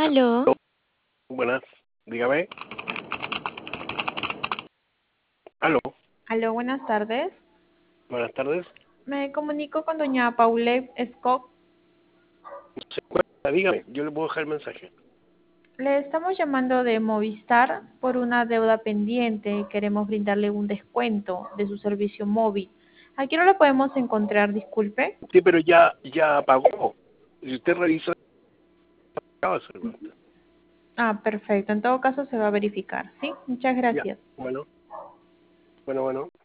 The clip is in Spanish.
Aló, Buenas, dígame. Aló, aló, buenas tardes. buenas tardes. Me comunico con doña Paulette Scott. Se encuentra, dígame, yo le puedo dejar el mensaje. Le estamos llamando de Movistar por una deuda pendiente y queremos brindarle un descuento de su servicio móvil. Aquí no lo podemos encontrar, disculpe. Sí, pero ya pagó. Si usted revisa, acaba de hacer cuenta. Ah, perfecto. En todo caso se va a verificar, ¿sí? Muchas Ya, gracias. bueno, bueno.